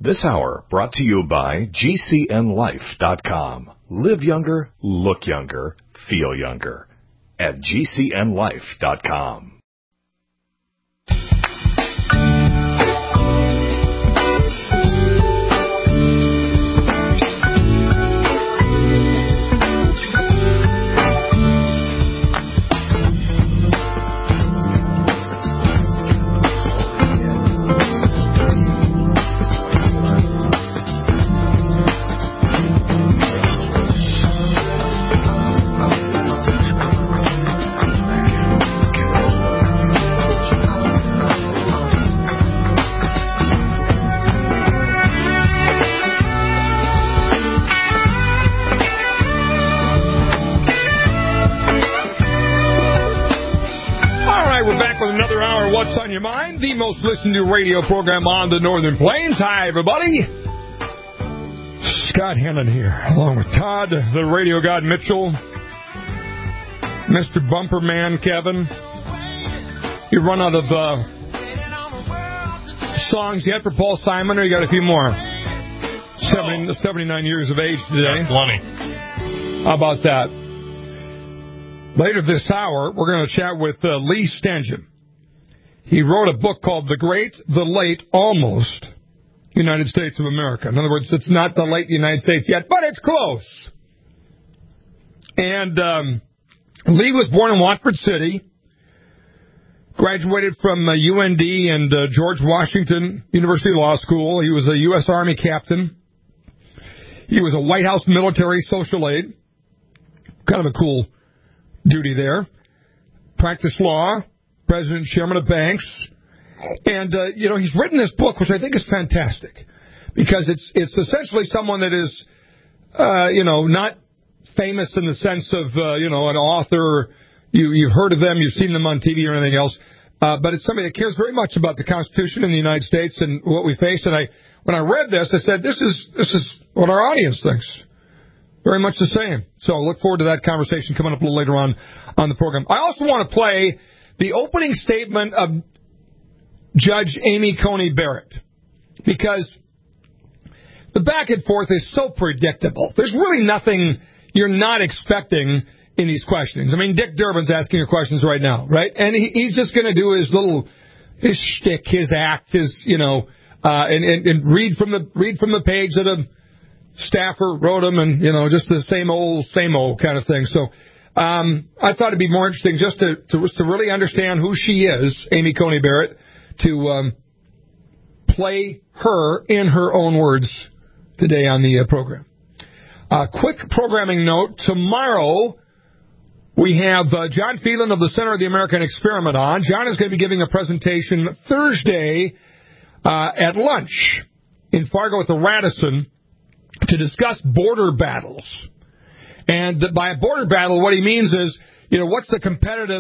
This hour brought to you by GCNLife.com. Live younger, look younger, feel younger. At GCNLife.com. What's on Your Mind, the most listened to radio program on the Northern Plains. Hi, everybody. Scott Hannon here, along with Todd, the radio god Mitchell, Mr. Bumperman Kevin. You run out of songs yet for Paul Simon, or you got a few more? 79 years of age today. Yeah, plenty. How about that? Later this hour, we're going to chat with Lee Stangeon. He wrote a book called The Great, the Late, Almost United States of America. In other words, it's not the late United States yet, but it's close. And Lee was born in Watford City, graduated from UND and George Washington University Law School. He was a U.S. Army captain. He was a White House military social aide. Kind of a cool duty there. Practiced law. President, chairman of banks, and he's written this book, which I think is fantastic, because it's essentially someone that is, not famous in the sense of an author. You've heard of them, you've seen them on TV or anything else, but it's somebody that cares very much about the Constitution in the United States and what we face. And when I read this, I said, this is what our audience thinks. Very much the same. So I look forward to that conversation coming up a little later on the program. I also want to play the opening statement of Judge Amy Coney Barrett, because the back and forth is so predictable. There's really nothing you're not expecting in these questionings. I mean, Dick Durbin's asking your questions right now, right? And he's just going to do his shtick, his act, and read from the page that a staffer wrote him, and just the same old kind of thing. So. I thought it'd be more interesting just to really understand who she is, Amy Coney Barrett, to play her in her own words today on the program. Quick programming note. Tomorrow we have John Phelan of the Center of the American Experiment on. John is going to be giving a presentation Thursday at lunch in Fargo at the Radisson to discuss border battles. And by a border battle, what he means is, what's the competitive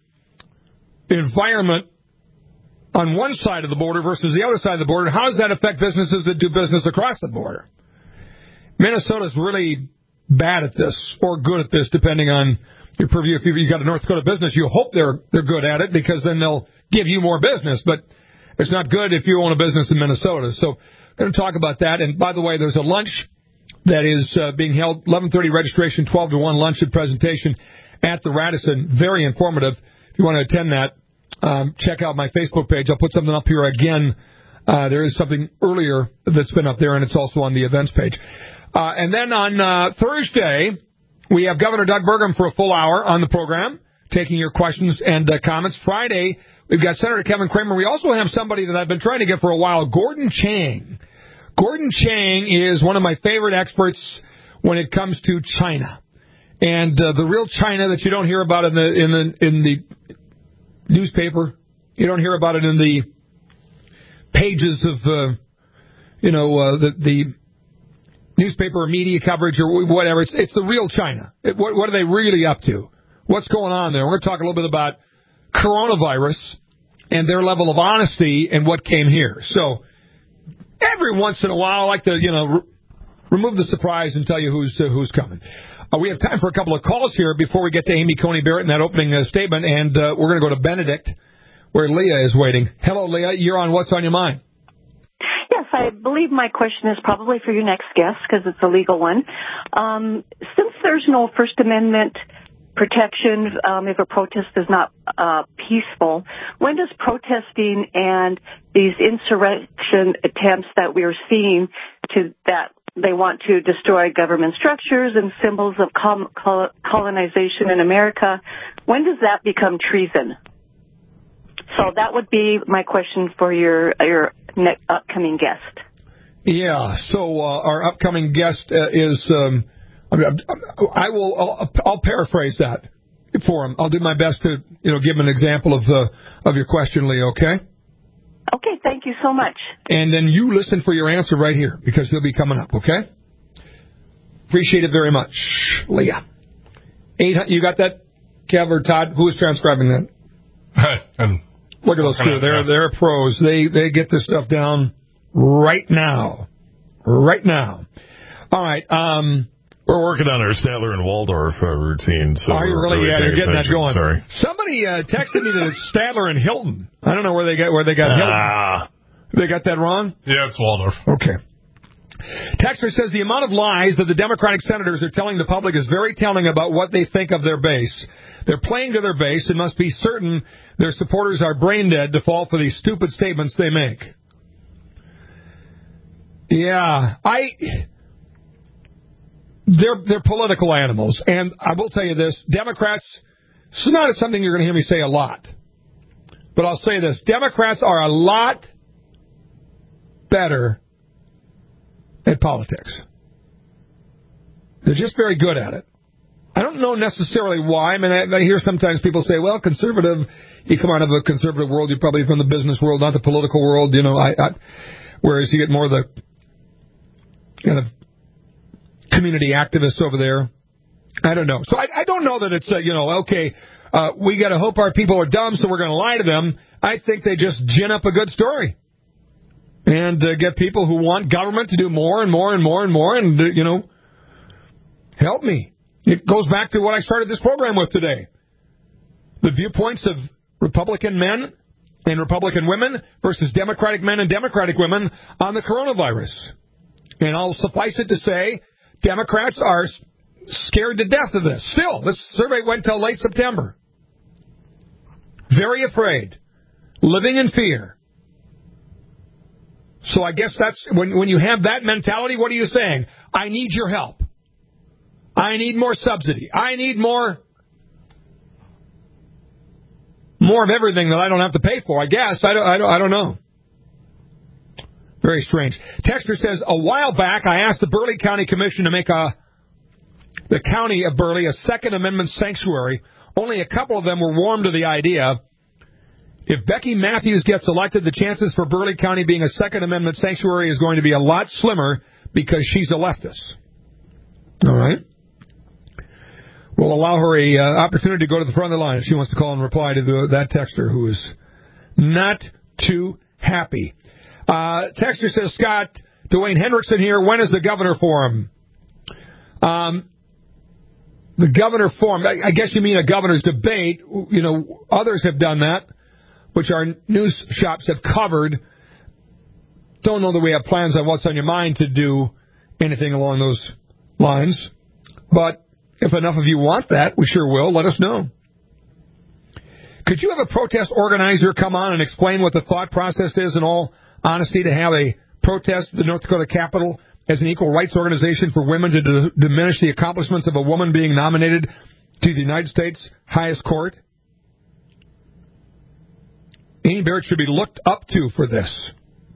environment on one side of the border versus the other side of the border? How does that affect businesses that do business across the border? Minnesota's really bad at this, or good at this, depending on your purview. If you've got a North Dakota business, you hope they're good at it, because then they'll give you more business. But it's not good if you own a business in Minnesota. So I'm going to talk about that. And by the way, there's a lunch that is being held, 11:30 registration, 12 to 1 lunch and presentation at the Radisson. Very informative. If you want to attend that, check out my Facebook page. I'll put something up here again. There is something earlier that's been up there, and it's also on the events page. And then on Thursday, we have Governor Doug Burgum for a full hour on the program, taking your questions and comments. Friday, we've got Senator Kevin Cramer. We also have somebody that I've been trying to get for a while, Gordon Chang. Gordon Chang is one of my favorite experts when it comes to China, and the real China that you don't hear about in the newspaper. You don't hear about it in the pages of the newspaper or media coverage or whatever. It's the real China. What are they really up to? What's going on there? We're going to talk a little bit about coronavirus and their level of honesty and what came here. So. Every once in a while, I like to, remove the surprise and tell you who's coming. We have time for a couple of calls here before we get to Amy Coney Barrett in that opening statement, and we're going to go to Benedict, where Leah is waiting. Hello, Leah. You're on What's on Your Mind. Yes, I believe my question is probably for your next guest because it's a legal one. Since there's no First Amendment protection if a protest is not peaceful, when does protesting and these insurrection attempts that we are seeing that they want to destroy government structures and symbols of colonization in America, when does that become treason? So that would be my question for your upcoming guest. Yeah. So our upcoming guest is. I'll paraphrase that for him. I'll do my best to give him an example of your question, Leah. Okay. Okay. Thank you so much. And then you listen for your answer right here because he'll be coming up. Okay. Appreciate it very much, Leah. You got that, Kev or Todd? Who is transcribing that? Look at those two. They're pros. They get this stuff down right now. Right now. All right. We're working on our Statler and Waldorf routine. So are you really? Yeah, you're getting that going. Sorry. Somebody texted me to Statler and Hilton. I don't know where they got Hilton. They got that wrong? Yeah, it's Waldorf. Okay. Texter says the amount of lies that the Democratic senators are telling the public is very telling about what they think of their base. They're playing to their base and must be certain their supporters are brain dead to fall for these stupid statements they make. Yeah, They're political animals, and I will tell you this, Democrats, this is not something you're going to hear me say a lot, but I'll say this, Democrats are a lot better at politics. They're just very good at it. I don't know necessarily why. I mean, I hear sometimes people say, well, conservative, you come out of a conservative world, you're probably from the business world, not the political world, whereas you get more of the kind of community activists over there. I don't know. So I don't know that it's, we got to hope our people are dumb, so we're going to lie to them. I think they just gin up a good story and get people who want government to do more and more and more and more and, help me. It goes back to what I started this program with today. The viewpoints of Republican men and Republican women versus Democratic men and Democratic women on the coronavirus. And I'll suffice it to say, Democrats are scared to death of this. Still, this survey went till late September. Very afraid. Living in fear. So I guess that's, when you have that mentality, what are you saying? I need your help. I need more subsidy. I need more of everything that I don't have to pay for, I guess. I don't know. Very strange. Texter says, a while back, I asked the Burleigh County Commission to make the county of Burleigh a Second Amendment sanctuary. Only a couple of them were warm to the idea. If Becky Matthews gets elected, the chances for Burleigh County being a Second Amendment sanctuary is going to be a lot slimmer because she's a leftist. All right? We'll allow her an opportunity to go to the front of the line if she wants to call and reply to that texter who is not too happy. Texter says, Scott, Dwayne Hendrickson here. When is the governor forum? The governor forum, I guess you mean a governor's debate. Others have done that, which our news shops have covered. Don't know that we have plans on what's on your mind to do anything along those lines. But if enough of you want that, we sure will. Let us know. Could you have a protest organizer come on and explain what the thought process is in all honesty to have a protest at the North Dakota Capitol as an equal rights organization for women to diminish the accomplishments of a woman being nominated to the United States highest court? Amy Barrett should be looked up to for this.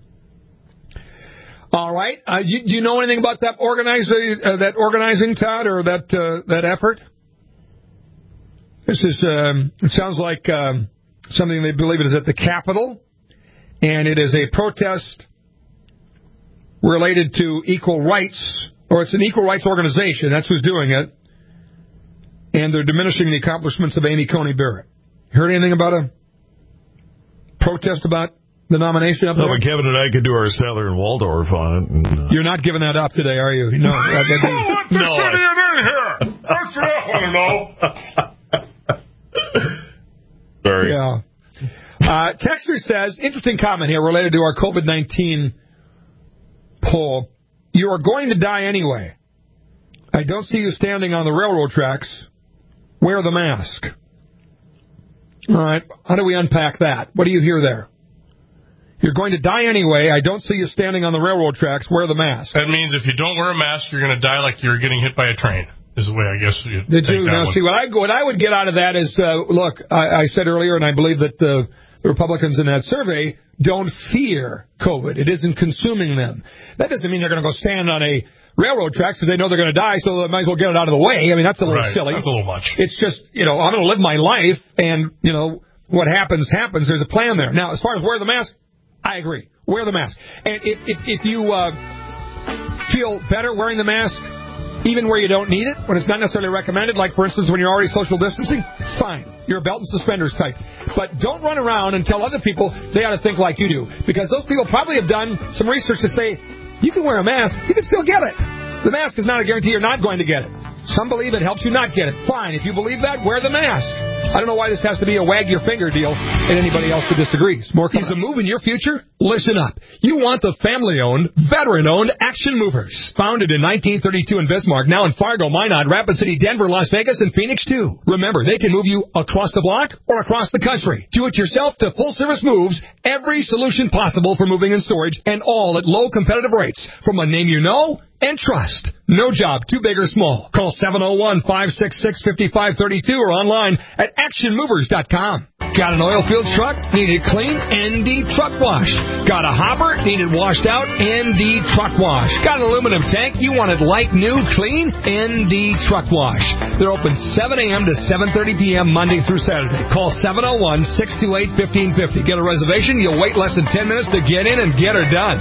All right. Do you know anything about that organizing, Todd, or that effort? This is it sounds like something they believe it is at the Capitol, and it is a protest related to equal rights, or it's an equal rights organization. That's who's doing it, and they're diminishing the accomplishments of Amy Coney Barrett. Heard anything about a protest about the nomination up there? No, but Kevin and I could do our Statler and Waldorf on it. And, You're not giving that up today, are you? No. What's the city in here? That's what I want to know. Sorry. Yeah. Texter says, interesting comment here related to our COVID-19 poll. You are going to die anyway. I don't see you standing on the railroad tracks. Wear the mask. All right, how do we unpack that? What do you hear there? You're going to die anyway. I don't see you standing on the railroad tracks. Wear the mask. That means if you don't wear a mask, you're going to die like you're getting hit by a train, is the way I guess you Did take you? that Now, one. see, what I would get out of that is, look, I said earlier, and I believe that the Republicans in that survey don't fear COVID. It isn't consuming them. That doesn't mean they're going to go stand on a railroad tracks because they know they're going to die, so they might as well get it out of the way. I mean, that's a little silly. That's a little much. It's just, I'm going to live my life, and, what happens, happens. There's a plan there. Now, as far as wear the mask, I agree. Wear the mask. And if you feel better wearing the mask, even where you don't need it, when it's not necessarily recommended, like, for instance, when you're already social distancing, fine. You're a belt and suspenders type. But don't run around and tell other people they ought to think like you do, because those people probably have done some research to say, you can wear a mask, you can still get it. The mask is not a guarantee you're not going to get it. Some believe it helps you not get it. Fine. If you believe that, wear the mask. I don't know why this has to be a wag your finger deal and anybody else that disagrees. More is a move in your future? Listen up. You want the family-owned, veteran-owned Action Movers. Founded in 1932 in Bismarck, now in Fargo, Minot, Rapid City, Denver, Las Vegas, and Phoenix, too. Remember, they can move you across the block or across the country. Do-it-yourself to full-service moves, every solution possible for moving and storage, and all at low competitive rates from a name you know and trust. No job too big or small. Call 701-566-5532 or online at actionmovers.com. Got an oil field truck? Need it clean? ND Truck Wash. Got a hopper? Need it washed out? ND Truck Wash. Got an aluminum tank? You want it like new, clean? ND Truck Wash. They're open 7 a.m. to 7:30 p.m. Monday through Saturday. Call 701-628-1550. Get a reservation. You'll wait less than 10 minutes to get in and get her done.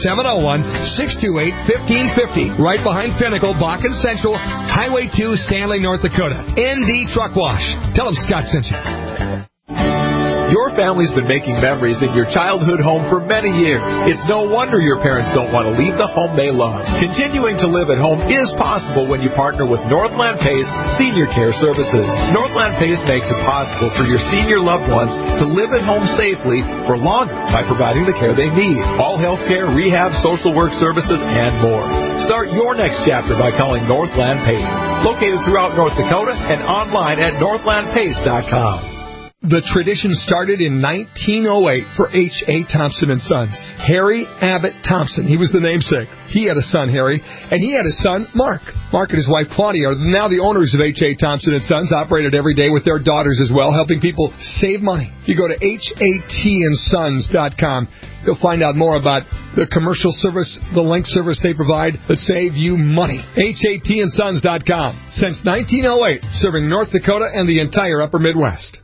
701-628-1550. Right behind Pinnacle, Bakken Central, Highway 2, Stanley, North Dakota. ND Truck Wash. Tell them Scott sent you. Your family's been making memories in your childhood home for many years. It's no wonder your parents don't want to leave the home they love. Continuing to live at home is possible when you partner with Northland PACE Senior Care Services. Northland PACE makes it possible for your senior loved ones to live at home safely for longer by providing the care they need. All health care, rehab, social work services, and more. Start your next chapter by calling Northland PACE. Located throughout North Dakota and online at northlandpace.com. The tradition started in 1908 for H.A. Thompson & Sons. Harry Abbott Thompson, he was the namesake. He had a son, Harry, and he had a son, Mark. Mark and his wife, Claudia, are now the owners of H.A. Thompson & Sons, operated every day with their daughters as well, helping people save money. If you go to hatandsons.com, you'll find out more about the commercial service, the link service they provide that save you money. hatandsons.com. Since 1908, serving North Dakota and the entire upper Midwest.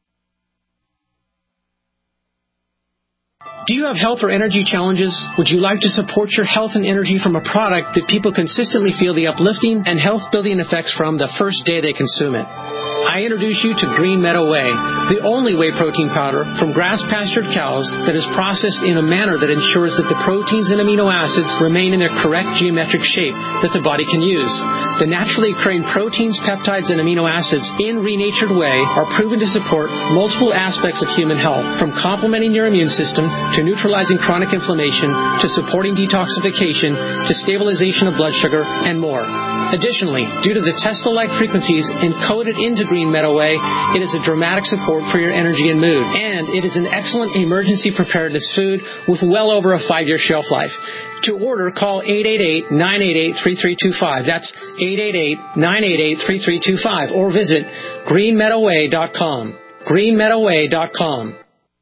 Do you have health or energy challenges? Would you like to support your health and energy from a product that people consistently feel the uplifting and health-building effects from the first day they consume it? I introduce you to Green Meadow Whey, the only whey protein powder from grass-pastured cows that is processed in a manner that ensures that the proteins and amino acids remain in their correct geometric shape that the body can use. The naturally occurring proteins, peptides, and amino acids in renatured whey are proven to support multiple aspects of human health, from complementing your immune system to neutralizing chronic inflammation, to supporting detoxification, to stabilization of blood sugar, and more. Additionally, due to the Tesla-like frequencies encoded into Green Meadow Whey, it is a dramatic support for your energy and mood. And it is an excellent emergency preparedness food with well over a 5-year shelf life. To order, call 888-988-3325. That's 888-988-3325. Or visit greenmeadowway.com. greenmeadowway.com.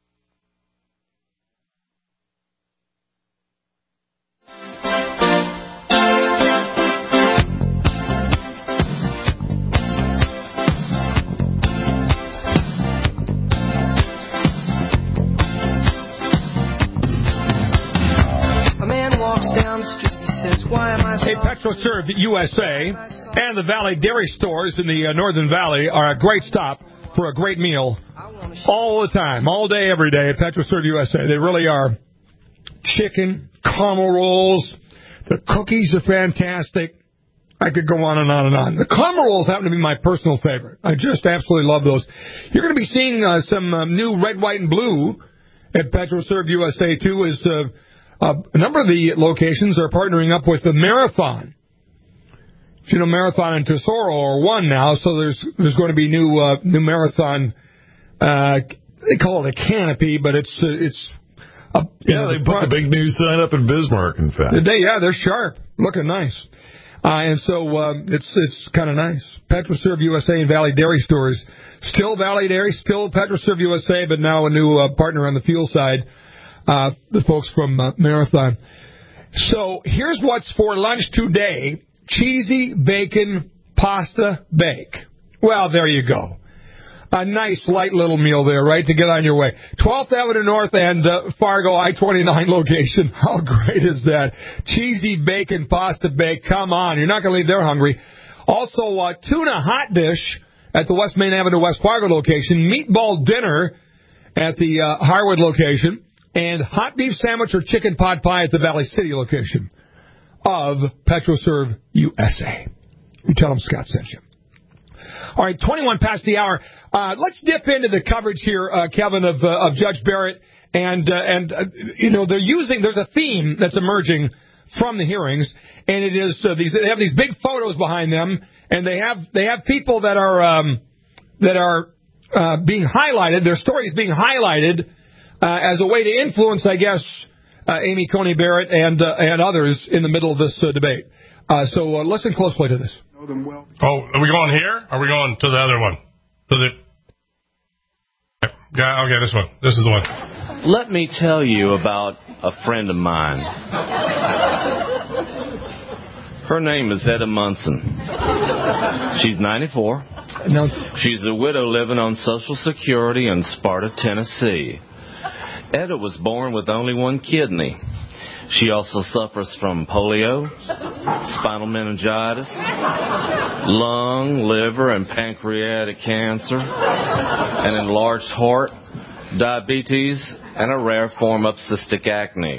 Hey, PetroServe USA and the Valley Dairy Stores in the Northern Valley are a great stop for a great meal all the time, all day, every day at PetroServe USA. They really are. Chicken, caramel rolls, the cookies are fantastic. I could go on and on and on. The caramel rolls happen to be my personal favorite. I just absolutely love those. You're going to be seeing some new red, white, and blue at PetroServe USA, too, as A number of the locations are partnering up with the Marathon. You know, Marathon and Tesoro are one now, so there's going to be new Marathon. They call it a canopy, but it's they put the big news sign up in Bismarck. In fact, they're sharp, looking nice, and so it's kind of nice. PetroServe USA and Valley Dairy Stores, still Valley Dairy, still PetroServe USA, but now a new partner on the fuel side. The folks from Marathon. So here's what's for lunch today. Cheesy bacon pasta bake. Well, there you go. A nice light little meal there, right, to get on your way. 12th Avenue North and Fargo I-29 location. How great is that? Cheesy bacon pasta bake. Come on. You're not going to leave there hungry. Also, tuna hot dish at the West Main Avenue West Fargo location. Meatball dinner at the Harwood location. And hot beef sandwich or chicken pot pie at the Valley City location of PetroServe USA. You tell them Scott sent you. All right, 21 past the hour. Let's dip into the coverage here, Kevin, of Judge Barrett. And you know, there's a theme that's emerging from the hearings, and it is they have these big photos behind them, and they have people that are being highlighted, their stories being highlighted as a way to influence, I guess, Amy Coney Barrett and others in the middle of this debate. So listen closely to this. Oh, are we going here? Or are we going to the other one? Okay, this one. This is the one. Let me tell you about a friend of mine. Her name is Etta Munson. She's 94. She's a widow living on Social Security in Sparta, Tennessee. Etta was born with only one kidney. She also suffers from polio, spinal meningitis, lung, liver, and pancreatic cancer, an enlarged heart, diabetes, and a rare form of cystic acne.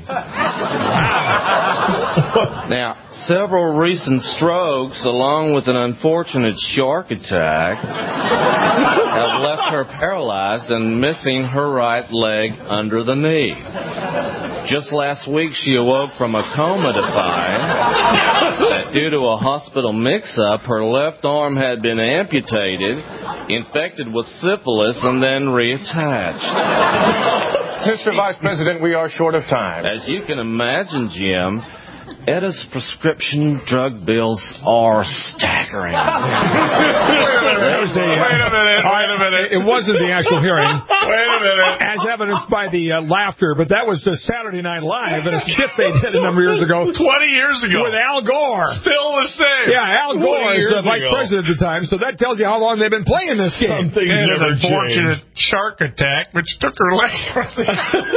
Now, several recent strokes, along with an unfortunate shark attack, have left her paralyzed and missing her right leg under the knee. Just last week, she awoke from a coma to find that due to a hospital mix-up, her left arm had been amputated, infected with syphilis, and then reattached. Mr. Vice President, we are short of time. As you can imagine, Jim, Etta's prescription drug bills are staggering. Wait a minute. It wasn't the actual hearing. Wait a minute. As evidenced by the laughter, but that was the Saturday Night Live and a skit they did a number of years ago. 20 years ago. With Al Gore. Still the same. Yeah, Al Gore is the vice president at the time, so that tells you how long they've been playing this game. Something's never changed. Unfortunate shark attack, which took her leg from the...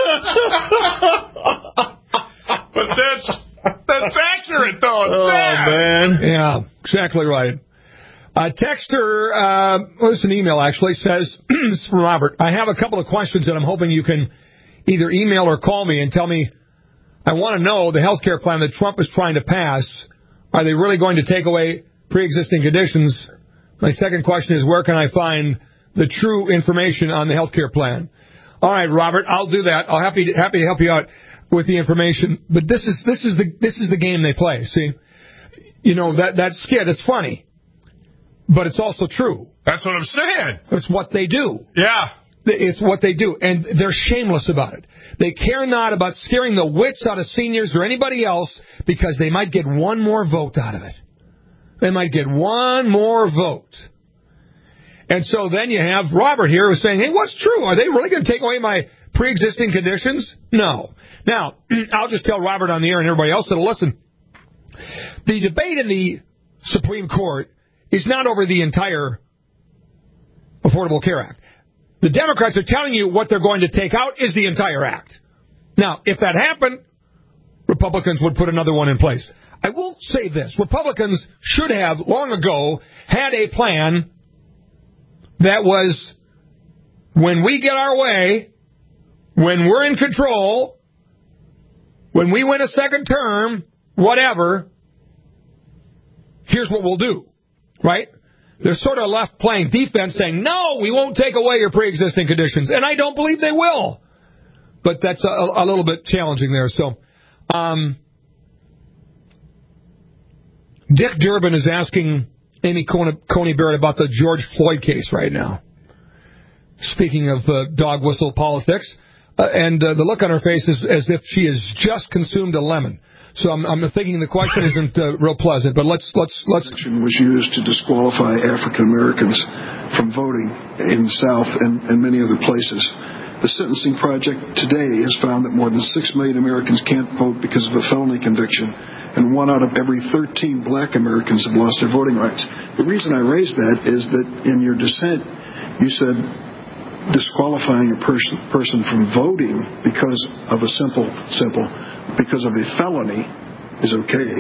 But that's accurate, though. It's man. Yeah, exactly right. Texter, it's an email actually, says, this is from Robert, I have a couple of questions that I'm hoping you can either email or call me and tell me, I want to know the health care plan that Trump is trying to pass, are they really going to take away pre-existing conditions? My second question is, where can I find the true information on the health care plan? All right, Robert, I'll do that. I'll happy to help you out with the information. But this is the game they play. See, you know that skit. It's funny, but it's also true. That's what I'm saying. It's what they do. Yeah, it's what they do, and they're shameless about it. They care not about scaring the wits out of seniors or anybody else because they might get one more vote out of it. They might get one more vote. And so then you have Robert here who's saying, hey, what's true? Are they really going to take away my pre-existing conditions? No. Now, I'll just tell Robert on the air and everybody else that'll listen. The debate in the Supreme Court is not over the entire Affordable Care Act. The Democrats are telling you what they're going to take out is the entire act. Now, if that happened, Republicans would put another one in place. I will say this. Republicans should have, long ago, had a plan that was, when we get our way, when we're in control, when we win a second term, whatever, here's what we'll do, right? They're sort of left playing defense saying, no, we won't take away your pre-existing conditions. And I don't believe they will. But that's a little bit challenging there. So Dick Durbin is asking Amy Coney Barrett about the George Floyd case right now. Speaking of dog whistle politics, and the look on her face is as if she has just consumed a lemon. So I'm thinking the question isn't real pleasant, but let's. Was used to disqualify African Americans from voting in the South and many other places. The Sentencing Project today has found that more than 6 million Americans can't vote because of a felony conviction, and 1 out of every 13 black Americans have lost their voting rights. The reason I raise that is that in your dissent, you said disqualifying a person from voting because of because of a felony is okay.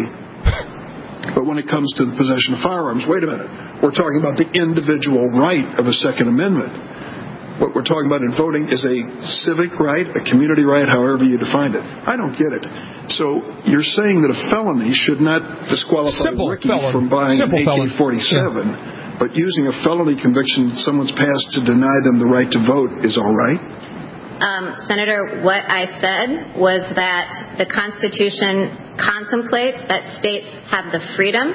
But when it comes to the possession of firearms, wait a minute. We're talking about the individual right of a Second Amendment. What we're talking about in voting is a civic right, a community right, however you define it. I don't get it. So you're saying that a felony should not disqualify Ricky from buying an AK-47, but using a felony conviction someone's passed to deny them the right to vote is all right? Senator, what I said was that the Constitution contemplates that states have the freedom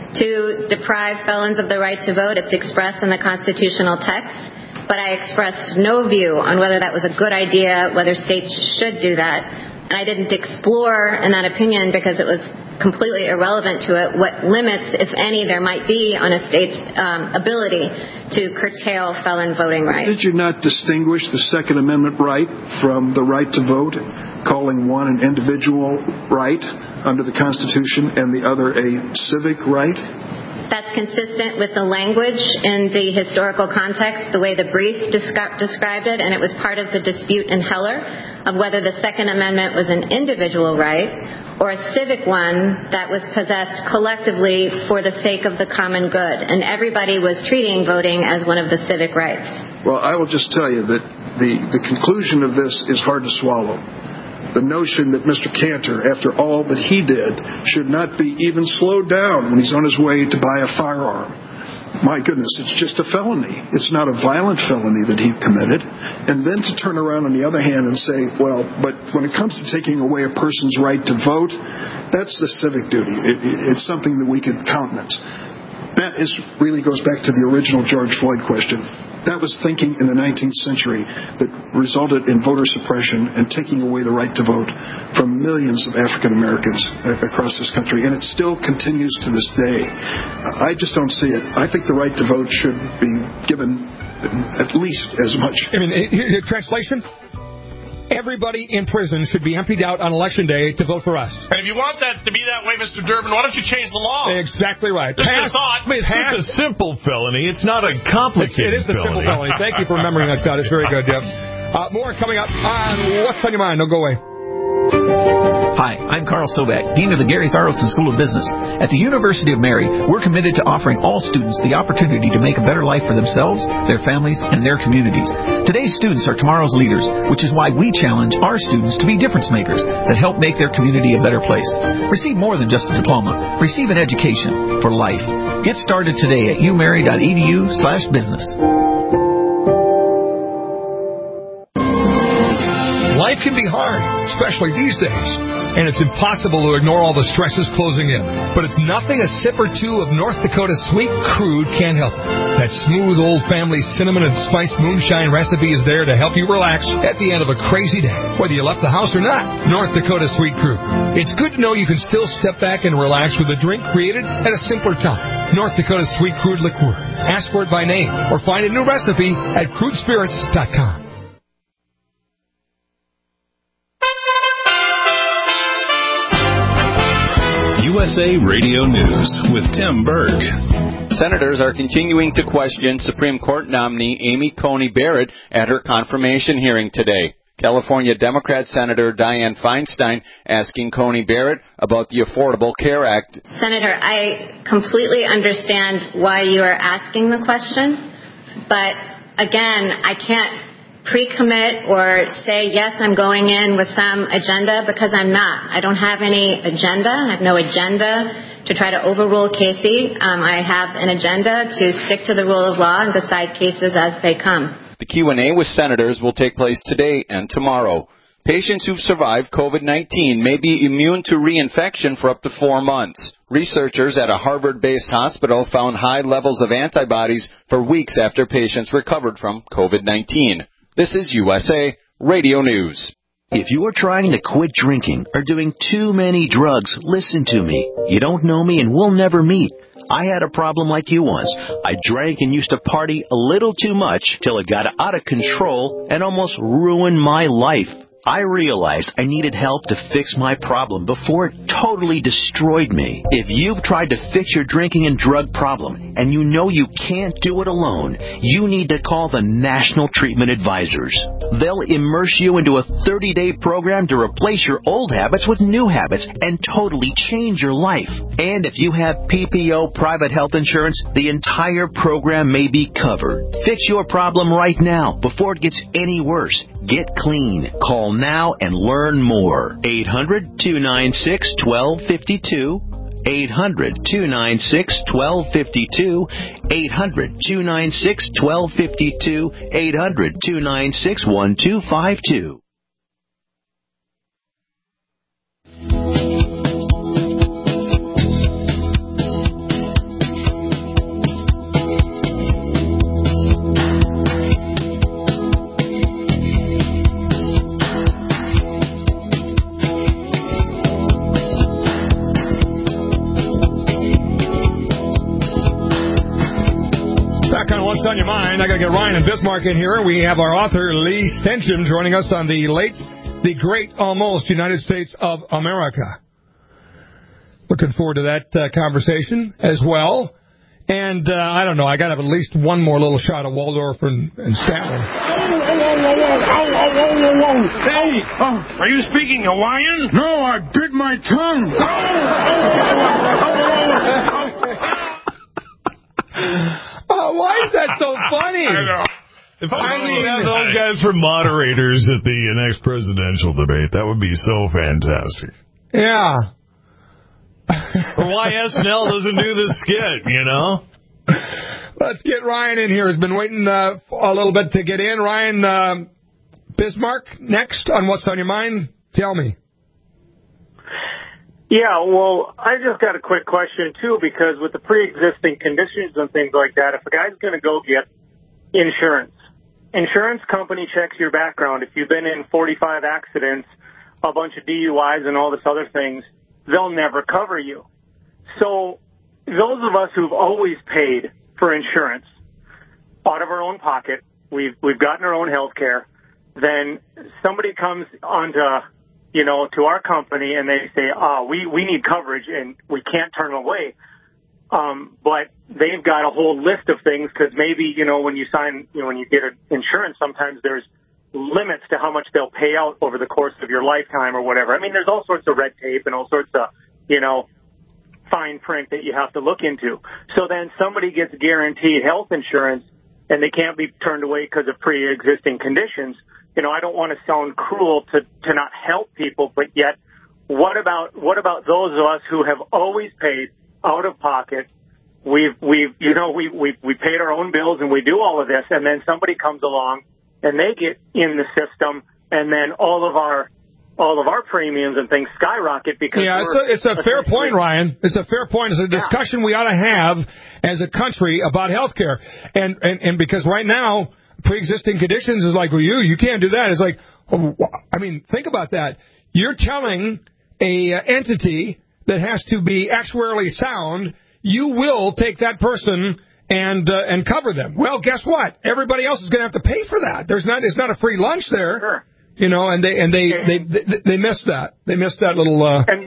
to deprive felons of the right to vote. It's expressed in the constitutional text. But I expressed no view on whether that was a good idea, whether states should do that. And I didn't explore in that opinion because it was completely irrelevant to it what limits, if any, there might be on a state's ability to curtail felon voting rights. Did you not distinguish the Second Amendment right from the right to vote, calling one an individual right under the Constitution and the other a civic right? That's consistent with the language in the historical context, the way the brief described it, and it was part of the dispute in Heller of whether the Second Amendment was an individual right or a civic one that was possessed collectively for the sake of the common good. And everybody was treating voting as one of the civic rights. Well, I will just tell you that the conclusion of this is hard to swallow. The notion that Mr. Cantor, after all that he did, should not be even slowed down when he's on his way to buy a firearm. My goodness, it's just a felony. It's not a violent felony that he committed. And then to turn around on the other hand and say, well, but when it comes to taking away a person's right to vote, that's the civic duty. It's something that we could countenance. That really goes back to the original George Floyd question. That was thinking in the 19th century that resulted in voter suppression and taking away the right to vote from millions of African Americans across this country, and it still continues to this day. I just don't see it. I think the right to vote should be given at least as much. I mean, here's a translation. Everybody in prison should be emptied out on Election Day to vote for us. And if you want that to be that way, Mr. Durbin, why don't you change the law? Exactly right. Just a thought. I mean, it's just a simple felony. It's not a complicated felony. It is the simple felony. Thank you for remembering that, Scott. It's very good, Jeff. More coming up on What's on Your Mind. Don't go away. Hi, I'm Carl Sobak, Dean of the Gary Tharlson School of Business. At the University of Mary, we're committed to offering all students the opportunity to make a better life for themselves, their families, and their communities. Today's students are tomorrow's leaders, which is why we challenge our students to be difference makers that help make their community a better place. Receive more than just a diploma. Receive an education for life. Get started today at umary.edu/business. Life can be hard, especially these days, and it's impossible to ignore all the stresses closing in. But it's nothing a sip or two of North Dakota Sweet Crude can't help. That smooth old family cinnamon and spice moonshine recipe is there to help you relax at the end of a crazy day, whether you left the house or not. North Dakota Sweet Crude. It's good to know you can still step back and relax with a drink created at a simpler time. North Dakota Sweet Crude Liqueur. Ask for it by name or find a new recipe at crudespirits.com. USA Radio News with Tim Berg. Senators are continuing to question Supreme Court nominee Amy Coney Barrett at her confirmation hearing today. California Democrat Senator Dianne Feinstein asking Coney Barrett about the Affordable Care Act. Senator, I completely understand why you are asking the question, but again, I can't pre-commit or say, yes, I'm going in with some agenda, because I'm not. I don't have any agenda. I have no agenda to try to overrule Casey. I have an agenda to stick to the rule of law and decide cases as they come. The Q&A with senators will take place today and tomorrow. Patients who've survived COVID-19 may be immune to reinfection for up to 4 months. Researchers at a Harvard-based hospital found high levels of antibodies for weeks after patients recovered from COVID-19. This is USA Radio News. If you're trying to quit drinking or doing too many drugs, listen to me. You don't know me and we'll never meet. I had a problem like you once. I drank and used to party a little too much till it got out of control and almost ruined my life. I realized I needed help to fix my problem before it totally destroyed me. If you've tried to fix your drinking and drug problem and you know you can't do it alone, you need to call the National Treatment Advisors. They'll immerse you into a 30-day program to replace your old habits with new habits and totally change your life. And if you have PPO private health insurance, the entire program may be covered. Fix your problem right now before it gets any worse. Get clean. Call now and learn more. 800-296-1252. 800-296-1252. 800-296-1252. 800-296-1252. What's on your mind? I got to get Ryan and Bismarck in here. We have our author, Lee Stenchum, joining us on the great, almost United States of America. Looking forward to that conversation as well. And I don't know, I got to have at least one more little shot of Waldorf and Stanley. Hey, are you speaking Hawaiian? No, I bit my tongue. Why is that so funny? I know. If I mean, have those guys for moderators at the next presidential debate, that would be so fantastic. Yeah. Or why SNL doesn't do this skit, you know? Let's get Ryan in here. He's been waiting a little bit to get in. Ryan, Bismarck, next on What's on Your Mind. Tell me. Yeah, well, I just got a quick question, too, because with the pre-existing conditions and things like that, if a guy's going to go get insurance company checks your background. If you've been in 45 accidents, a bunch of DUIs and all this other things, they'll never cover you. So those of us who've always paid for insurance out of our own pocket, we've gotten our own health care, then somebody comes onto to our company and they say, we need coverage and we can't turn away. But they've got a whole list of things because maybe, when you get insurance, sometimes there's limits to how much they'll pay out over the course of your lifetime or whatever. I mean, there's all sorts of red tape and all sorts of, fine print that you have to look into. So then somebody gets guaranteed health insurance and they can't be turned away because of pre-existing conditions. I don't want to sound cruel to not help people, but yet, what about those of us who have always paid out of pocket? We paid our own bills and we do all of this, and then somebody comes along and they get in the system, and then all of our premiums and things skyrocket because it's a fair point, Ryan. It's a fair point. It's a discussion we ought to have as a country about health care, and because right now, pre-existing conditions is like, well, you can't do that. It's like, think about that. You're telling a entity that has to be actuarially sound, you will take that person and cover them. Well, guess what? Everybody else is going to have to pay for that. It's not a free lunch there. Sure. And they missed that. They missed that little.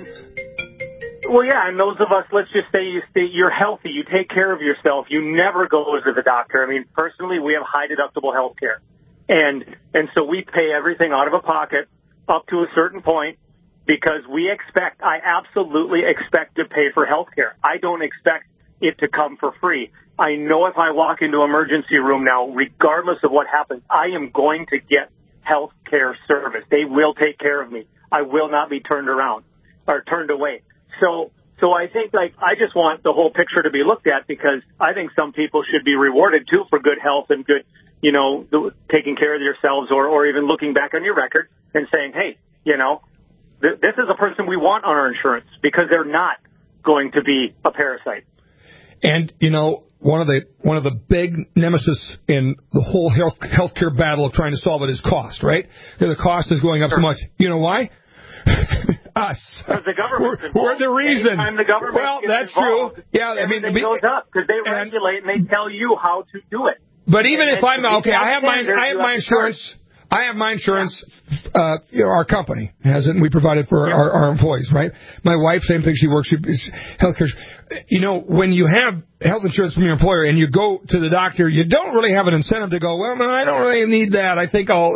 And those of us, let's just say you're healthy, you take care of yourself, you never go to the doctor. I mean, personally, we have high deductible health care. And so we pay everything out of a pocket up to a certain point because I absolutely expect to pay for health care. I don't expect it to come for free. I know if I walk into an emergency room now, regardless of what happens, I am going to get health care service. They will take care of me. I will not be turned away. So I think, I just want the whole picture to be looked at because I think some people should be rewarded, too, for good health and good, taking care of yourselves or even looking back on your record. and saying, hey, this is a person we want on our insurance because they're not going to be a parasite. And, one of the big nemesis in the whole healthcare battle of trying to solve it is cost, right? The cost is going up so much. You know why? Us. Because the government we're the reason. The government that's involved, true. Yeah, everything goes up because they regulate and they tell you how to do it. But even if I have my insurance. I have my insurance. Our company has it, and we provide it for our employees, right? My wife, same thing. She works. She's healthcare. When you have health insurance from your employer and you go to the doctor, you don't really have an incentive to go, well, no, I don't really need that. I think I'll,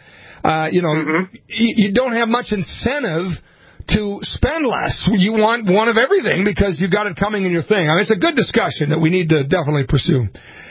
you don't have much incentive to spend less. You want one of everything because you got it coming in your thing. I mean, it's a good discussion that we need to definitely pursue.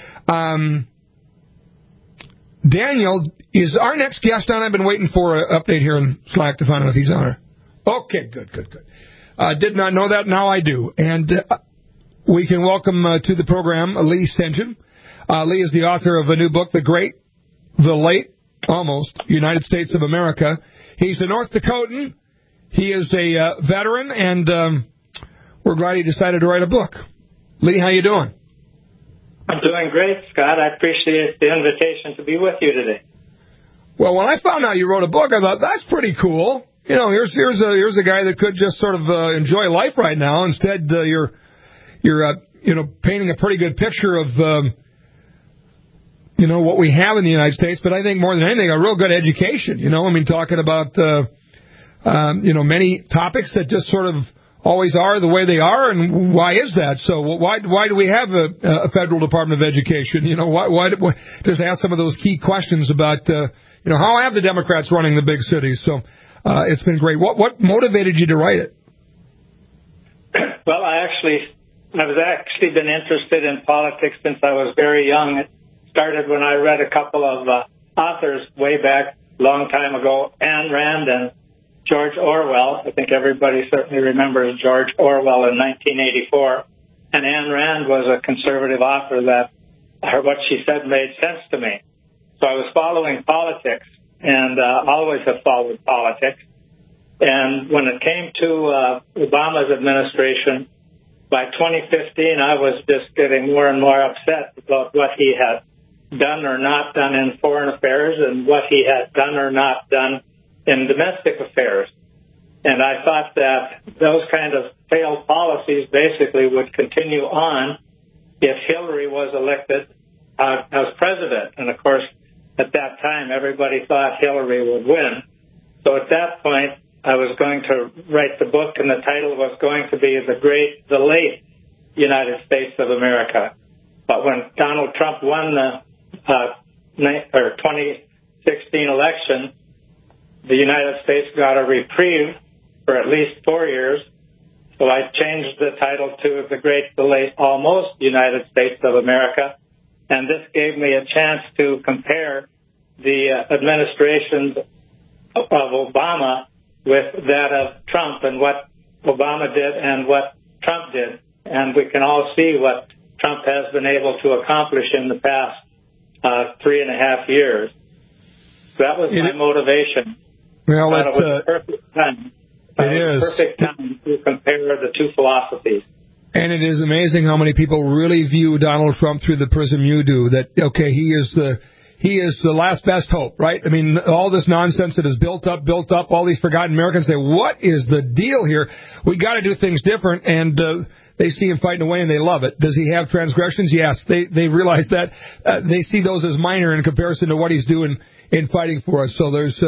Daniel is our next guest on. I've been waiting for an update here in Slack to find out if he's on her. Okay, good. Did not know that. Now I do. And we can welcome to the program Lee St. John. Lee is the author of a new book, The Great, the Late, Almost, United States of America. He's a North Dakotan. He is a veteran, and we're glad he decided to write a book. Lee, how you doing? I'm doing great, Scott. I appreciate the invitation to be with you today. Well, when I found out you wrote a book, I thought, that's pretty cool. Here's a guy that could just sort of enjoy life right now. Instead, you're painting a pretty good picture of what we have in the United States. But I think more than anything, a real good education. Talking about many topics that just sort of always are the way they are, and why is that? So why do we have a federal Department of Education? Why just ask some of those key questions about how have the Democrats running the big cities? So it's been great. What motivated you to write it? Well, I've actually been interested in politics since I was very young. It started when I read a couple of authors way back, long time ago, Ayn Rand and George Orwell. I think everybody certainly remembers George Orwell in 1984. And Ayn Rand was a conservative author that what she said made sense to me. So I was following politics and always have followed politics. And when it came to Obama's administration, by 2015, I was just getting more and more upset about what he had done or not done in foreign affairs and what he had done or not done in domestic affairs. And I thought that those kind of failed policies basically would continue on if Hillary was elected as president. And, of course, at that time, everybody thought Hillary would win. So at that point, I was going to write the book, and the title was going to be The Great, the Late United States of America. But when Donald Trump won the 2016 election, the United States got a reprieve for at least 4 years. So I changed the title to The Great, the Late, Almost United States of America. And this gave me a chance to compare the administrations of Obama with that of Trump and what Obama did and what Trump did. And we can all see what Trump has been able to accomplish in the past 3.5 years. That was my motivation. Well, it was the perfect time. Perfect time to compare the two philosophies. And it is amazing how many people really view Donald Trump through the prism you do. That he is the last best hope, right? I mean, all this nonsense that is built up. All these forgotten Americans say, "What is the deal here? We got to do things different." And they see him fighting away, and they love it. Does he have transgressions? Yes. They realize that. They see those as minor in comparison to what he's doing in fighting for us. So there's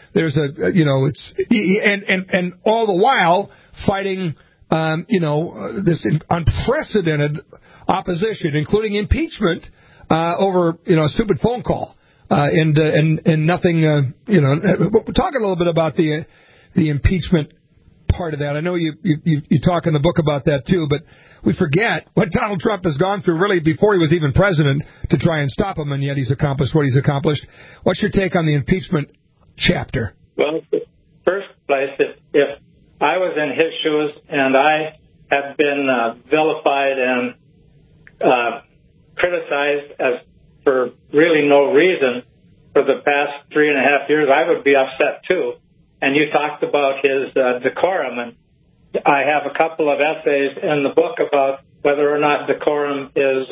and all the while fighting, this unprecedented opposition, including impeachment over, a stupid phone call, and nothing. Talk a little bit about the impeachment part of that. I know you talk in the book about that too, but we forget what Donald Trump has gone through really before he was even president to try and stop him, and yet he's accomplished what he's accomplished. What's your take on the impeachment chapter? Well, first place, if I was in his shoes and I had been vilified and criticized as for really no reason, for the past 3.5 years, I would be upset too. And you talked about his decorum, and I have a couple of essays in the book about whether or not decorum is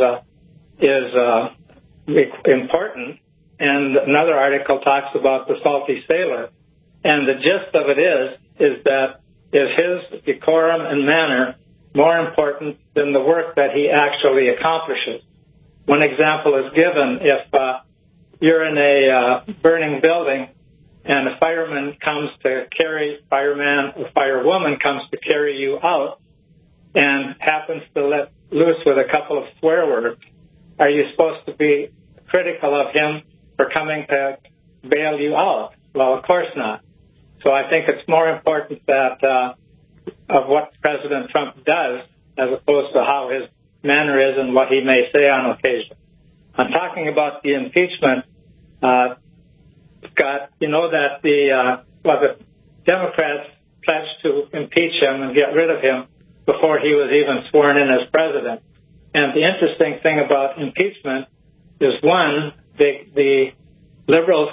important. And another article talks about the salty sailor. And the gist of it is that is his decorum and manner more important than the work that he actually accomplishes? One example is given. If you're in a burning building and a fireman or firewoman comes to carry you out and happens to let loose with a couple of swear words, are you supposed to be critical of him for coming to bail you out? Well, of course not. So I think it's more important that of what President Trump does as opposed to how his manner is and what he may say on occasion. I'm talking about the impeachment, Scott. You know that the Democrats pledged to impeach him and get rid of him before he was even sworn in as president. And the interesting thing about impeachment is, one, the liberals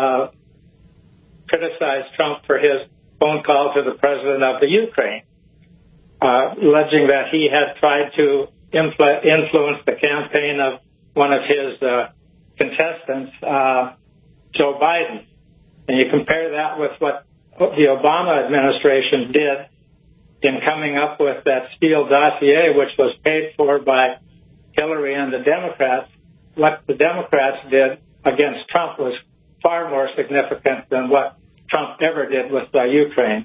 criticized Trump for his phone call to the president of the Ukraine, alleging that he had tried to influence the campaign of one of his contestants, Joe Biden. And you compare that with what the Obama administration did in coming up with that Steele dossier, which was paid for by Hillary and the Democrats. What the Democrats did against Trump was far more significant than what Trump ever did with Ukraine.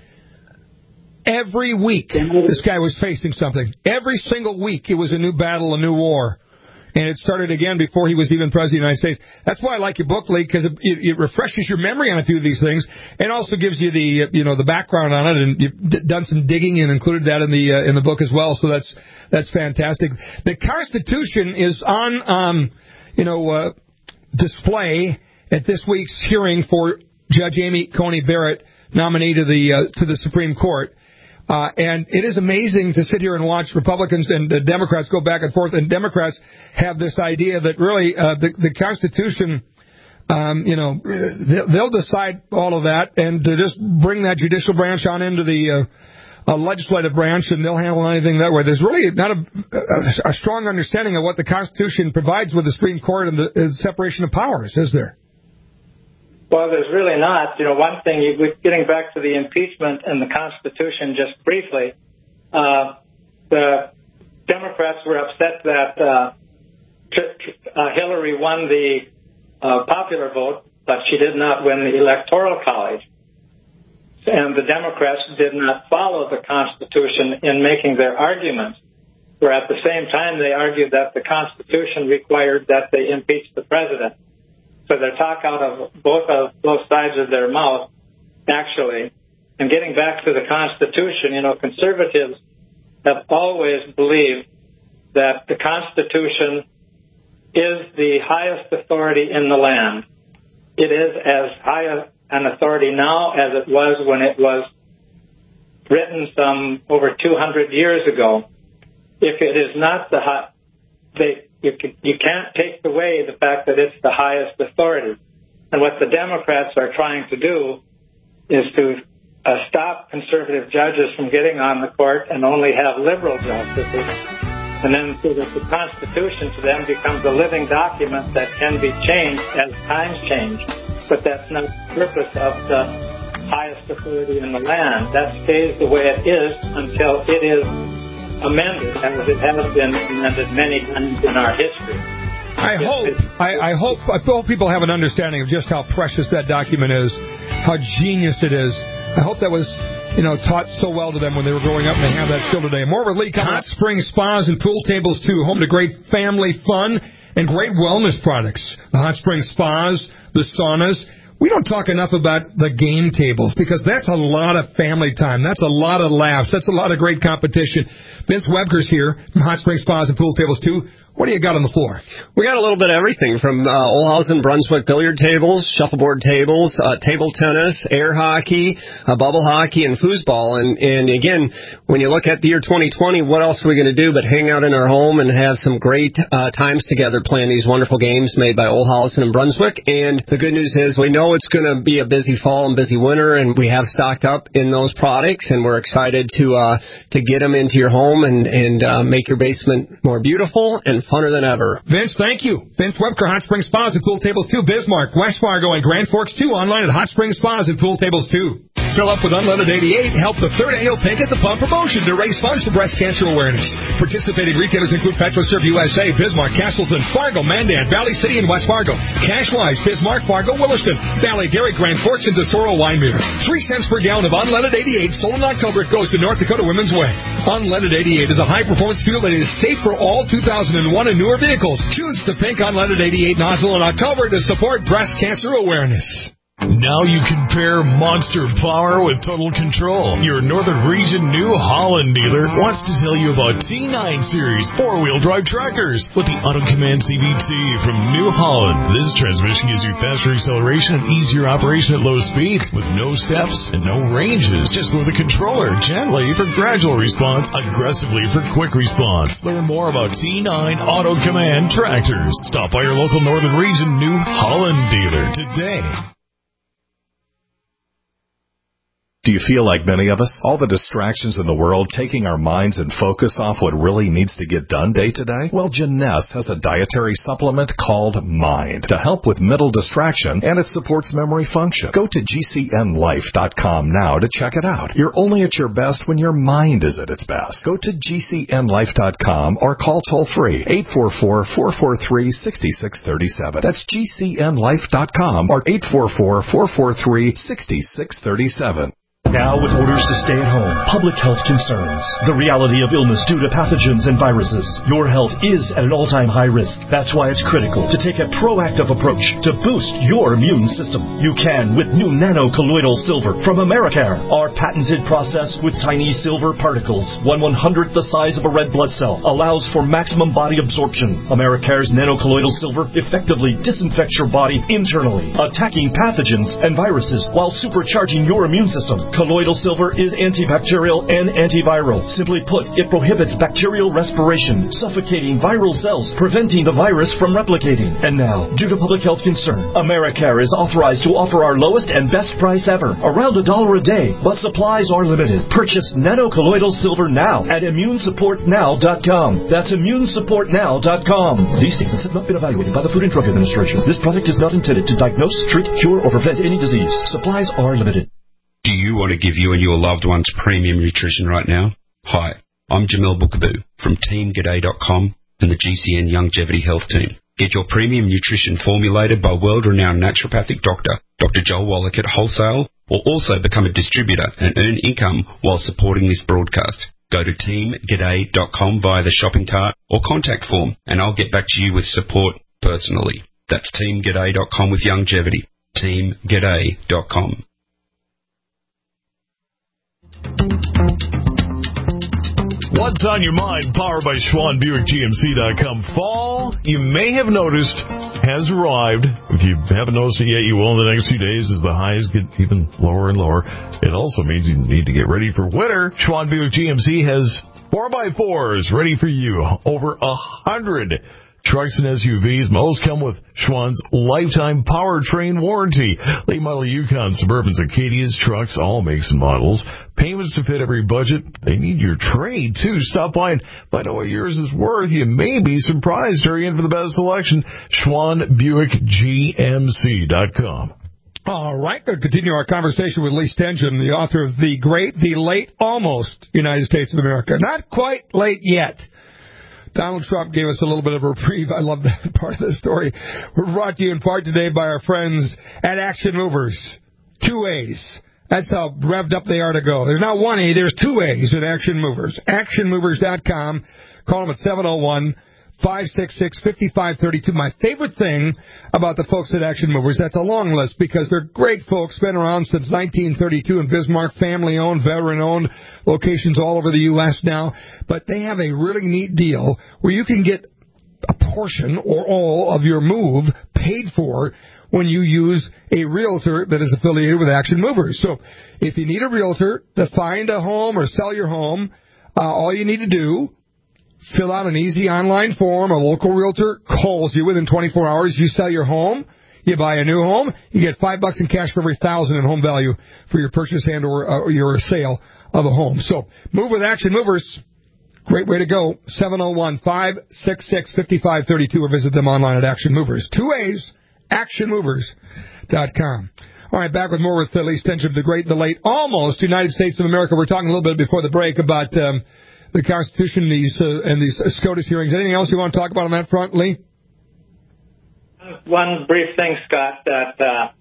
Every week, this guy was facing something. Every single week, it was a new battle, a new war. And it started again before he was even president of the United States. That's why I like your book, Lee, because it refreshes your memory on a few of these things, and also gives you the background on it. And you've done some digging and included that in the book as well. So that's fantastic. The Constitution is on display at this week's hearing for Judge Amy Coney Barrett, nominee to the Supreme Court. And it is amazing to sit here and watch Republicans and the Democrats go back and forth. And Democrats have this idea that really the Constitution, they'll decide all of that and to just bring that judicial branch on into the legislative branch, and they'll handle anything that way. There's really not a strong understanding of what the Constitution provides with the Supreme Court and the separation of powers, is there? Well, there's really not. One thing, getting back to the impeachment and the Constitution just briefly, the Democrats were upset that Hillary won the popular vote, but she did not win the Electoral College. And the Democrats did not follow the Constitution in making their arguments, where at the same time they argued that the Constitution required that they impeach the president. So they talk out of both sides of their mouth, actually. And getting back to the Constitution, conservatives have always believed that the Constitution is the highest authority in the land. It is as high an authority now as it was when it was written some over 200 years ago. If it is not you can't take away the fact that it's the highest authority. And what the Democrats are trying to do is to stop conservative judges from getting on the court and only have liberal justices. And then so that the Constitution to them becomes a living document that can be changed as times change. But that's not the purpose of the highest authority in the land. That stays the way it is until it is amended, as it has been amended many times in our history. I hope people have an understanding of just how precious that document is, how genius it is. I hope that was taught so well to them when they were growing up, and they have that still today. More with Lee coming up. Hot Spring Spas and Pool Tables, too, home to great family fun and great wellness products. The Hot Spring Spas, the saunas. We don't talk enough about the game tables because that's a lot of family time. That's a lot of laughs. That's a lot of great competition. Vince Webker's here from Hot Spring Spas and Pool Tables, too. What do you got on the floor? We got a little bit of everything from Olhausen Brunswick billiard tables, shuffleboard tables, table tennis, air hockey, bubble hockey, and foosball. And again, when you look at the year 2020, what else are we going to do but hang out in our home and have some great times together playing these wonderful games made by Olhausen and Brunswick? And the good news is we know it's going to be a busy fall and busy winter, and we have stocked up in those products, and we're excited to get them into your home and make your basement more beautiful and funner than ever. Vince, thank you. Vince Webker, Hot Springs Spas and Pool Tables 2, Bismarck, West Fargo, and Grand Forks 2. Online at Hot Springs Spas and Pool Tables 2. Fill up with Unleaded 88. Help the 3rd annual Pink at the Pump promotion to raise funds for breast cancer awareness. Participating retailers include PetroServe USA, Bismarck, Castleton, Fargo, Mandan, Valley City, and West Fargo. Cashwise, Bismarck, Fargo, Williston, Valley, Dairy, Grand Forks, and Tesoro, Wyoming. 3 cents per gallon of Unleaded 88 sold in October. It goes to North Dakota Women's Way. Unleaded 88 is a high-performance fuel that is safe for all 2001 and newer vehicles. Choose the Pink Unleaded 88 nozzle in October to support breast cancer awareness. Now you can pair monster power with total control. Your Northern Region New Holland dealer wants to tell you about T9 Series 4-wheel drive tractors with the Auto Command CVT from New Holland. This transmission gives you faster acceleration and easier operation at low speeds with no steps and no ranges. Just with a controller, gently for gradual response, aggressively for quick response. Learn more about T9 Auto Command tractors. Stop by your local Northern Region New Holland dealer today. Do you feel like many of us? All the distractions in the world taking our minds and focus off what really needs to get done day to day? Well, Jeunesse has a dietary supplement called Mind to help with mental distraction, and it supports memory function. Go to GCNlife.com now to check it out. You're only at your best when your mind is at its best. Go to GCNlife.com or call toll-free 844-443-6637. That's GCNlife.com or 844-443-6637. Now, with orders to stay at home, public health concerns, the reality of illness due to pathogens and viruses, your health is at an all-time high risk. That's why it's critical to take a proactive approach to boost your immune system. You can with new nano-colloidal silver from Americare. Our patented process with tiny silver particles, 1/100th the size of a red blood cell, allows for maximum body absorption. Americare's nano-colloidal silver effectively disinfects your body internally, attacking pathogens and viruses while supercharging your immune system. Colloidal silver is antibacterial and antiviral. Simply put, it prohibits bacterial respiration, suffocating viral cells, preventing the virus from replicating. And now, due to public health concern, Americare is authorized to offer our lowest and best price ever, around $1 a day, but supplies are limited. Purchase nano-colloidal silver now at ImmuneSupportNow.com. That's ImmuneSupportNow.com. These statements have not been evaluated by the Food and Drug Administration. This product is not intended to diagnose, treat, cure, or prevent any disease. Supplies are limited. Do you want to give you and your loved ones premium nutrition right now? Hi, I'm Jamel Bookaboo from TeamGaday.com and the GCN Longevity Health Team. Get your premium nutrition formulated by world-renowned naturopathic doctor, Dr. Joel Wallach at Wholesale, or also become a distributor and earn income while supporting this broadcast. Go to TeamGaday.com via the shopping cart or contact form, and I'll get back to you with support personally. That's TeamGaday.com with longevity. TeamGaday.com. What's on your mind? Powered by SchwannBuickGMC.com. Fall, you may have noticed, has arrived. If you haven't noticed it yet, you will in the next few days as the highs get even lower and lower. It also means you need to get ready for winter. Schwann Buick GMC has 4x4s ready for you. Over 100 trucks and SUVs. Most come with Schwann's lifetime powertrain warranty. Late model Yukon, Suburbans, Acadias, trucks, all makes and models. Payments to fit every budget. They need your trade, too. Stop by and find out what yours is worth. You may be surprised. Hurry in for the best selection. SchwannBuickGMC.com. All right, going to continue our conversation with Lee Stengen, the author of The Great, the Late, Almost United States of America. Not quite late yet. Donald Trump gave us a little bit of a reprieve. I love that part of the story. We're brought to you in part today by our friends at Action Movers. 2 A's. That's how revved up they are to go. There's not 1 A, there's 2 A's at Action Movers. ActionMovers.com. Call them at 701-566-5532. My favorite thing about the folks at Action Movers, that's a long list because they're great folks, been around since 1932 in Bismarck, family-owned, veteran-owned, locations all over the U.S. now. But they have a really neat deal where you can get a portion or all of your move paid for when you use a realtor that is affiliated with Action Movers. So if you need a realtor to find a home or sell your home, all you need to do, fill out an easy online form. A local realtor calls you within 24 hours. You sell your home. You buy a new home. You get $5 in cash for every $1,000 in home value for your purchase and or your sale of a home. So move with Action Movers. Great way to go. 701-566-5532 or visit them online at Action Movers. 2 ways, actionmovers.com. All right, back with more with Lee Stenchuk, the great, the late, almost United States of America. We're talking a little bit before the break about the Constitution and these SCOTUS hearings. Anything else you want to talk about on that front, Lee? One brief thing, Scott, that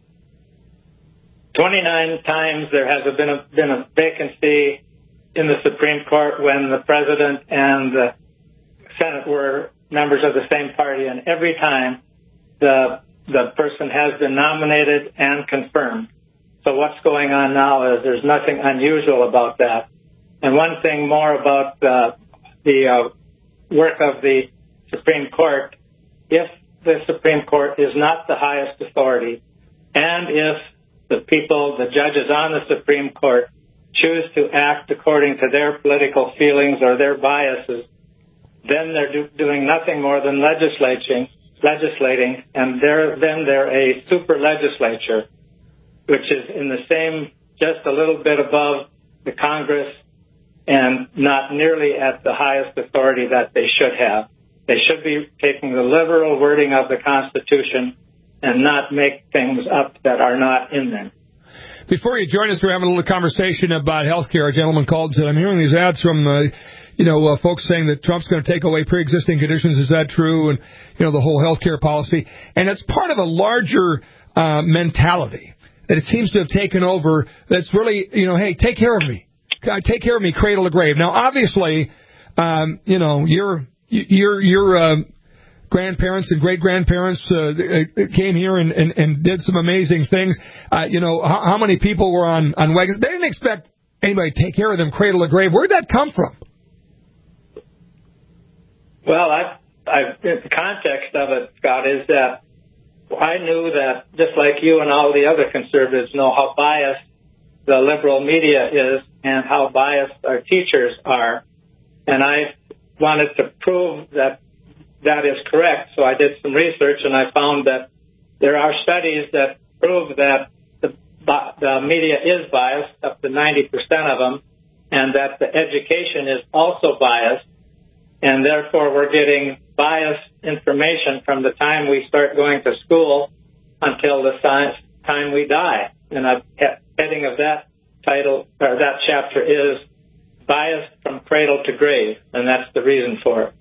29 times there has been a vacancy in the Supreme Court when the President and the Senate were members of the same party, and every time the person has been nominated and confirmed. So what's going on now is there's nothing unusual about that. And one thing more about the work of the Supreme Court, if the Supreme Court is not the highest authority, and if the judges on the Supreme Court choose to act according to their political feelings or their biases, then they're doing nothing more than legislating, and they're a super legislature, which is in the same, just a little bit above the Congress and not nearly at the highest authority that they should have. They should be taking the liberal wording of the Constitution and not make things up that are not in there. Before you join us, we're having a little conversation about health care. A gentleman called and said, I'm hearing these ads from, folks saying that Trump's going to take away pre-existing conditions. Is that true? And, the whole health care policy. And it's part of a larger mentality that it seems to have taken over that's really, hey, take care of me. Take care of me, cradle to grave. Now, obviously, your grandparents and great-grandparents came here and did some amazing things. How many people were on wagons? They didn't expect anybody to take care of them, cradle to grave. Where'd that come from? Well, the context of it, Scott, is that I knew that just like you and all the other conservatives know how biased the liberal media is and how biased our teachers are. And I wanted to prove that is correct. So I did some research and I found that there are studies that prove that the media is biased, up to 90% of them, and that the education is also biased. And therefore we're getting biased information from the time we start going to school until the time we die. And the heading of that title, or that chapter, is Biased from Cradle to Grave, and that's the reason for it.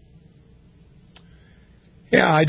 Yeah, I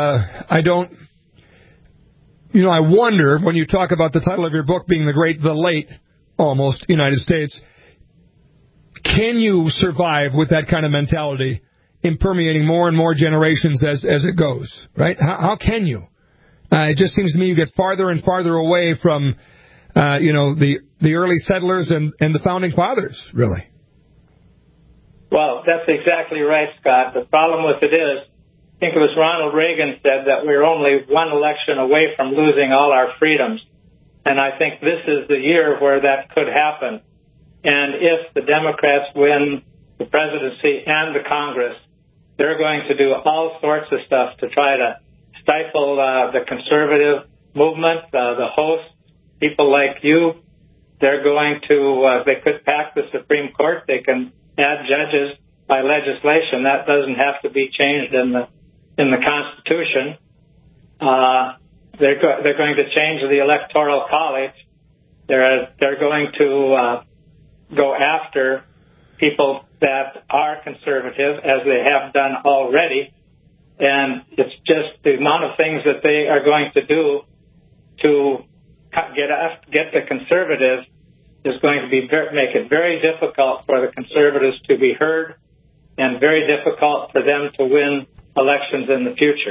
wonder, when you talk about the title of your book being the late, almost, United States, can you survive with that kind of mentality in permeating more and more generations as it goes, right? How can you? It just seems to me you get farther and farther away from, the early settlers and the founding fathers, really. Well, that's exactly right, Scott. The problem with it is, I think it was Ronald Reagan said that we're only one election away from losing all our freedoms. And I think this is the year where that could happen. And if the Democrats win the presidency and the Congress, they're going to do all sorts of stuff to try to stifle the conservative movement, the hosts, people like you. They're going to, they could pack the Supreme Court. They can add judges by legislation. That doesn't have to be changed in the Constitution. They're going to change the Electoral College. They're going to go after people that are conservative, as they have done already. And it's just the amount of things that they are going to do to get the conservatives is going to make it very difficult for the conservatives to be heard and very difficult for them to win elections in the future.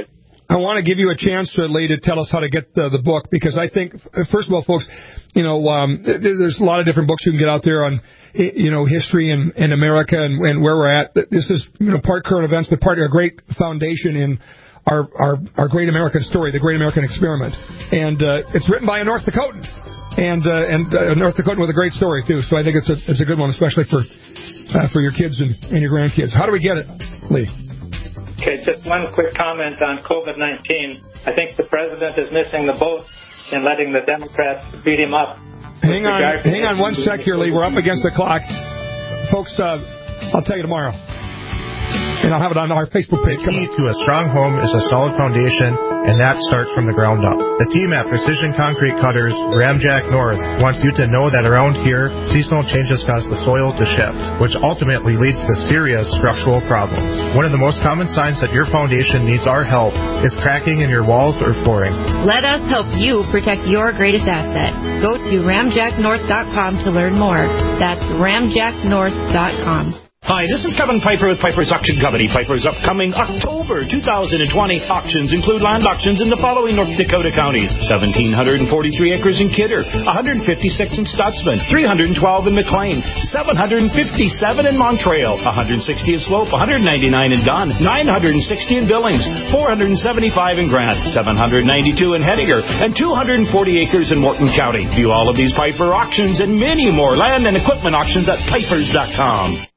I want to give you a chance, Lee, to tell us how to get the book, because I think, first of all, folks, there's a lot of different books you can get out there on, history in America and where we're at. This is, part current events, but part of a great foundation in our great American story, the great American experiment. And it's written by a North Dakotan, and a North Dakotan with a great story, too. So I think it's a good one, especially for your kids and your grandkids. How do we get it, Lee? Okay, just one quick comment on COVID-19. I think the president is missing the boat in letting the Democrats beat him up. Hang on one sec here, Lee. We're up against the clock. Folks, I'll tell you tomorrow. And I'll have it on our Facebook page. The key to a strong home is a solid foundation, and that starts from the ground up. The team at Precision Concrete Cutters, Ramjack North, wants you to know that around here, seasonal changes cause the soil to shift, which ultimately leads to serious structural problems. One of the most common signs that your foundation needs our help is cracking in your walls or flooring. Let us help you protect your greatest asset. Go to ramjacknorth.com to learn more. That's ramjacknorth.com. Hi, this is Kevin Piper with Piper's Auction Company. Piper's upcoming October 2020 auctions include land auctions in the following North Dakota counties: 1,743 acres in Kidder, 156 in Stutzman, 312 in McLean, 757 in Montreal, 160 in Slope, 199 in Dunn, 960 in Billings, 475 in Grant, 792 in Hettinger, and 240 acres in Morton County. View all of these Piper auctions and many more land and equipment auctions at Pipers.com.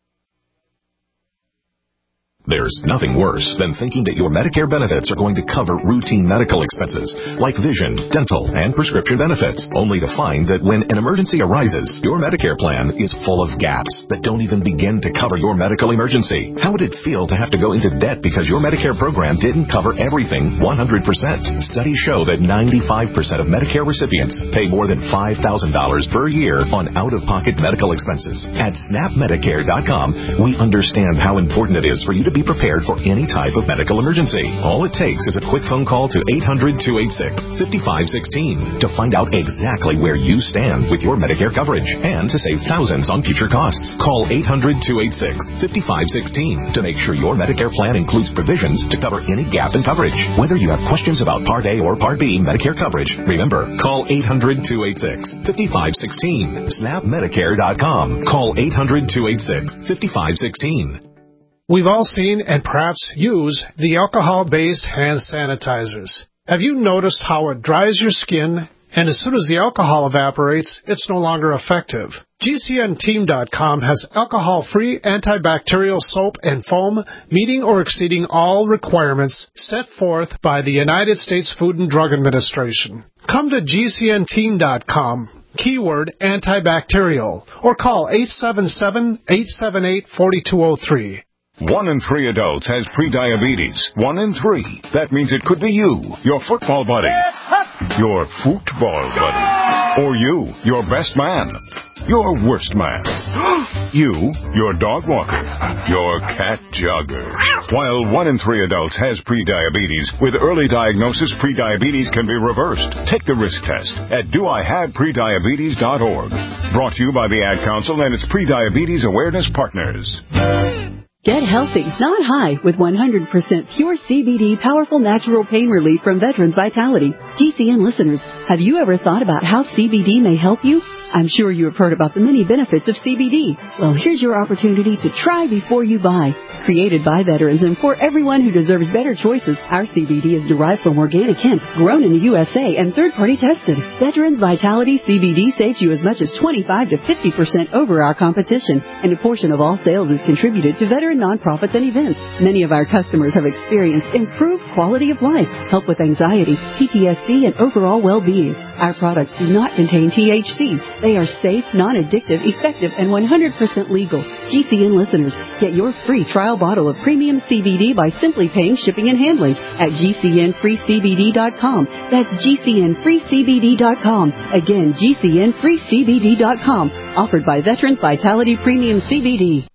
There's nothing worse than thinking that your Medicare benefits are going to cover routine medical expenses like vision, dental, and prescription benefits, only to find that when an emergency arises, your Medicare plan is full of gaps that don't even begin to cover your medical emergency. How would it feel to have to go into debt because your Medicare program didn't cover everything 100%? Studies show that 95% of Medicare recipients pay more than $5,000 per year on out-of-pocket medical expenses. At SnapMedicare.com, we understand how important it is for you to be prepared for any type of medical emergency. All it takes is a quick phone call to 800-286-5516 to find out exactly where you stand with your Medicare coverage and to save thousands on future costs. Call 800-286-5516 to make sure your Medicare plan includes provisions to cover any gap in coverage. Whether you have questions about Part A or Part B Medicare coverage, remember, call 800-286-5516. SnapMedicare.com. Call 800-286-5516. We've all seen and perhaps use the alcohol-based hand sanitizers. Have you noticed how it dries your skin, and as soon as the alcohol evaporates, it's no longer effective? GCNteam.com has alcohol-free antibacterial soap and foam meeting or exceeding all requirements set forth by the United States Food and Drug Administration. Come to GCNteam.com. Keyword antibacterial, or call 877-878-4203. 1 in 3 adults has prediabetes. 1 in 3. That means it could be you, your football buddy, your football buddy, or you, your best man, your worst man, you, your dog walker, your cat jogger. While 1 in 3 adults has prediabetes, with early diagnosis, prediabetes can be reversed. Take the risk test at doihaveprediabetes.org. Brought to you by the Ad Council and its Prediabetes Awareness Partners. Get healthy, not high, with 100% pure CBD powerful natural pain relief from Veterans Vitality. GCN listeners, have you ever thought about how CBD may help you? I'm sure you have heard about the many benefits of CBD. Well, here's your opportunity to try before you buy. Created by veterans and for everyone who deserves better choices, our CBD is derived from organic hemp, grown in the USA, and third-party tested. Veterans Vitality CBD saves you as much as 25 to 50% over our competition, and a portion of all sales is contributed to veteran nonprofits and events. Many of our customers have experienced improved quality of life, help with anxiety, PTSD, and overall well-being. Our products do not contain THC. They are safe, non-addictive, effective, and 100% legal. GCN listeners, get your free trial bottle of premium CBD by simply paying shipping and handling at GCNFreeCBD.com. That's GCNFreeCBD.com. Again, GCNFreeCBD.com. Offered by Veterans Vitality Premium CBD.